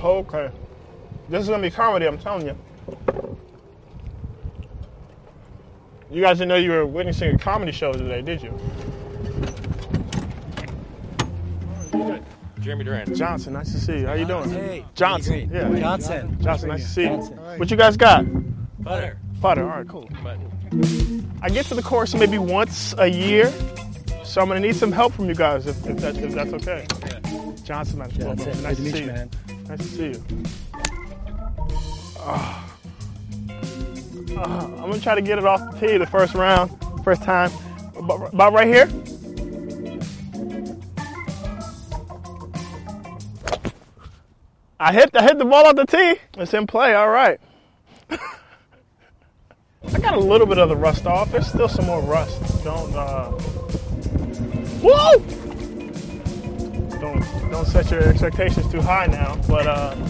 Okay. This is gonna be comedy, I'm telling you. You guys didn't know you were witnessing a comedy show today, did you? Jeremy Durant. Johnson, nice to see you. How you doing? Hey. Johnson. Great. Yeah. Johnson. Johnson, nice to see you. Johnson. What you guys got? Butter. Butter. All right, cool. Butter. I get to the course maybe once a year, so I'm gonna need some help from you guys if that's okay. Yeah. Johnson, nice to Good to meet you, man. Nice to see you. I'm gonna try to get it off the tee the first round, first time. About right here. I hit the ball off the tee. It's in play. All right. I got a little bit of the rust off. There's still some more rust. Woo! Don't set your expectations too high now, but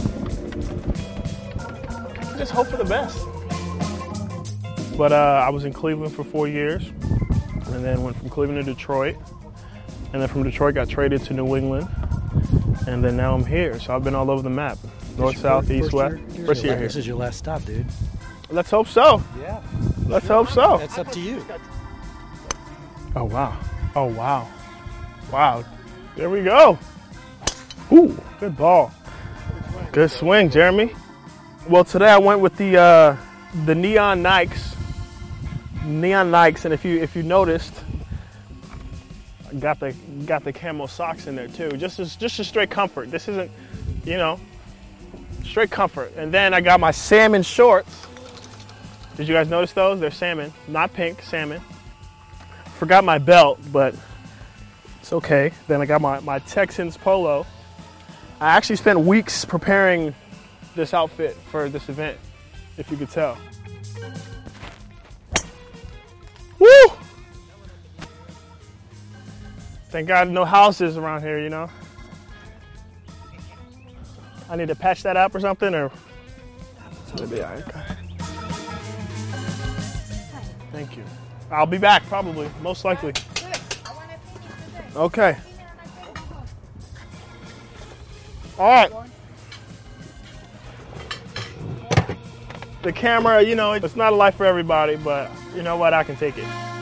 just hope for the best. But I was in Cleveland for 4 years, and then went from Cleveland to Detroit, and then from Detroit got traded to New England, and then now I'm here. So I've been all over the map, north, south, east, west. First year here. This is your last stop, dude. Let's hope so. Yeah. Let's hope so. That's up to you. Oh wow! Oh wow! Wow! There we go. Ooh, good ball. Good swing, Jeremy. Well, today I went with the neon Nikes. Neon Nikes, and if you noticed, I got the camo socks in there too. Just a straight comfort. This isn't, straight comfort. And then I got my salmon shorts. Did you guys notice those? They're salmon, not pink, salmon. Forgot my belt, but it's okay. Then I got my Texans polo. I actually spent weeks preparing this outfit for this event, if you could tell. Woo! Thank God no houses around here, I need to patch that up or something, or? Okay. Thank you. I'll be back, probably, most likely. Okay. All right. The camera, it's not a life for everybody, but you know what? I can take it.